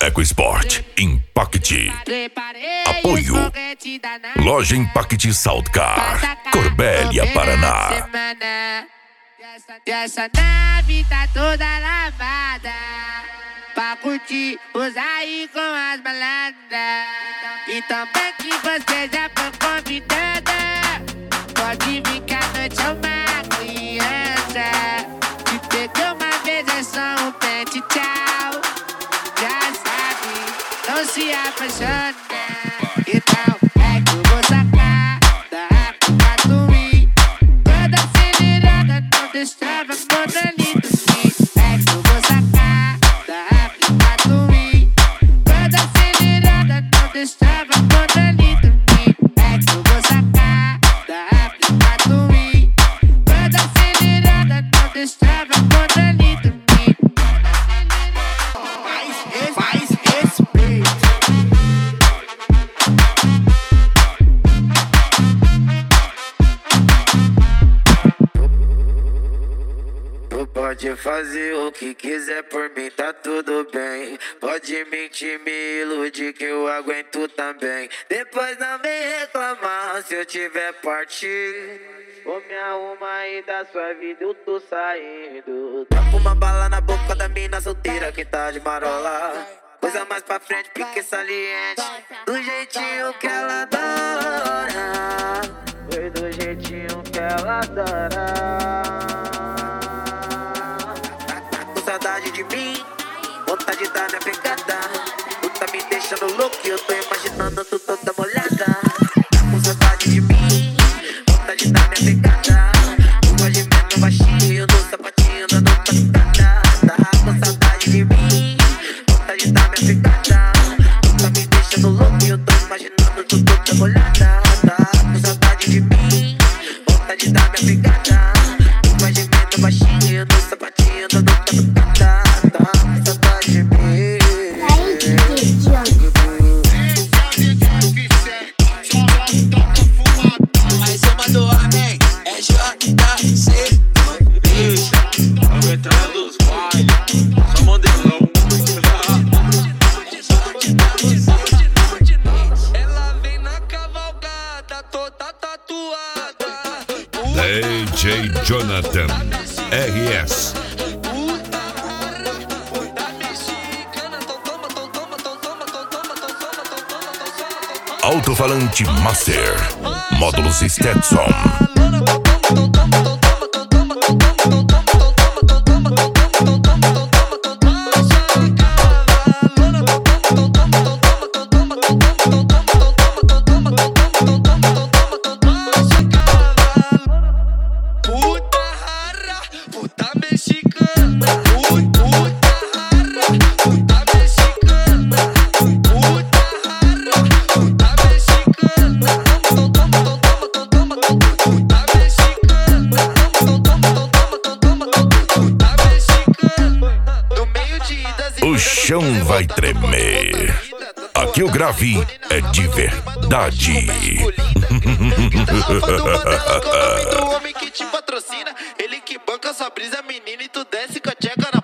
EcoSport, Impact. Apoio Loja Impact Saltcar, Corbélia, Paraná. Essa nave tá toda lavada pra curtir, usar aí com as baladas. E também que você já foi convidada, pode vir que a noite é uma criança. Te pegou uma vez, é só um pente, tchau. Já sabe, não se apaixona. Então é que eu vou sacar da África do Rio. Toda acelerada, não deixava quando ali dormir. É que eu vou sacar da África do Rio. Toda acelerada, não deixava quando ali dormir. É que eu vou sacar da África do Rio. Toda acelerada, não deixava quando ali dormir. Faz respeito. Pode fazer o que quiser por mim, tá tudo bem. Pode mentir, me iludir que eu aguento também. Depois não vem reclamar se eu tiver partir. Vou me arrumar e da sua vida eu tô saindo. Tapo uma bala na boca da mina solteira que tá de marola. Coisa mais pra frente, pique saliente. Do jeitinho que ela adora. Foi do jeitinho que ela adora. Saudade de mim, vontade de dar minha pegada. Tu tá me deixando louco e eu tô imaginando tu toda molhada. Com saudade de mim, vontade de dar minha pegada. Tu movimento baixinho, no sapatinho, dando pancada. Tá com saudade de mim, vontade de dar minha pegada. Tu tá me deixando louco e eu tô imaginando tu toda molhada. Tá com saudade de mim, vontade de dar minha pegada. Tu movimento baixinho, no sapatinho, dando pancada. DJ Jonathan RS. Alto-falante Master, módulos Stetson. O chão vai tremer. Aqui o grave é de verdade. O homem que te patrocina, ele que banca sua brisa, menina, e tu desce com a tcheca na